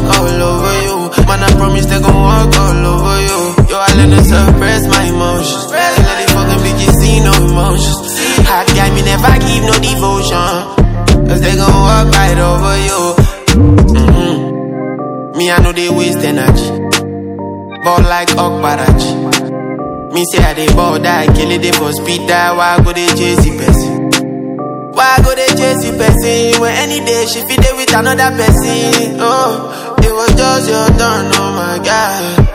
walk all over you. Man, I promise they gon' walk all over you. Yo, I learn to suppress my emotions. Can't let these fucking bitches see no emotions. Hot guy, me never give no devotion, cause they gon' walk right over you. Me, I know they waste energy, ball like Okbarachi. Me say I dey ball die, kill it, they for speed die. Why go they chase the person? Why go they chase the person when any day she fit there with another person? Oh, it was just your turn, oh my God.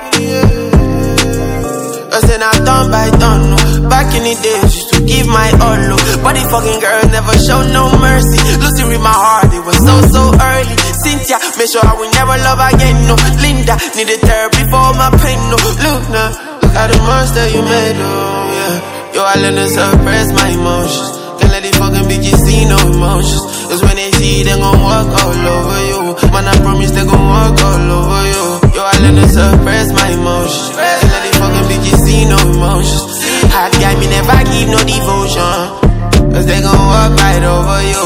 I said now turn by turn, no. Back in the days used to give my all, no. But the fucking girl never show no mercy. Lucy with my heart, it was so early. Cynthia, make sure I will never love again, no. Linda, needed therapy for my pain, no. Look now, look at the monster you made, oh yeah. Yo, I learned to suppress my emotions. Can't let these fucking bitches see no emotions, cause when they see, they gon' walk all over you. Man, I promise they gon' walk all over you. Yo, I learned to suppress my emotions. Can't let these fucking bitches see no emotions. Hot guy, me never give no devotion, cause they gon' walk right over you.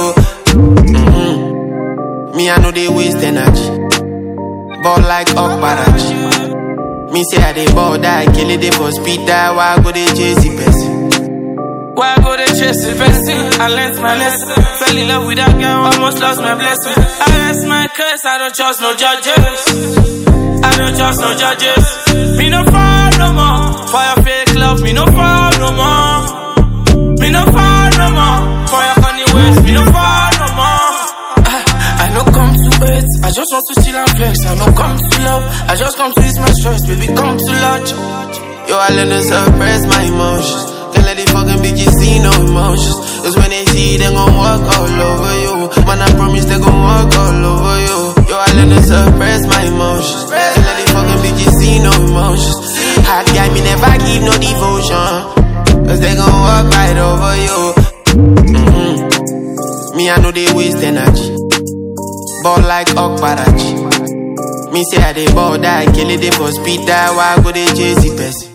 Me, I know they waste energy, ball like Okbarachi. Me say I dey ball die, kill it, they for speed die. Why go they chase the person? Why go they chase the person? I learned my lesson. Fell in love with that girl, almost lost my blessing. I rest my curse, I don't trust no judges. I don't trust no judges. Me no fall no more. For your fake love, me no fall no more. Me no fall no more. For your funny ways, me no fall no more. I no come to wait, I just want to chill and flex. I no come to love, I just come to ease my stress. Baby, come to lodge. Yo, I learn to suppress my emotions. Can't let these fucking bitches see no emotions, cause when they see, they gon' walk all over you. Man, I promise they gon' walk all over you. Yo, I learn to suppress my emotions. Can't let these fucking bitches see no emotions. Hot guy, me never give no devotion, cause they gon' walk right over you. Me, I know they waste energy, ball like Okbarachi. Me say I dey ball die, kill it, they for speed die. Why go they chase the person?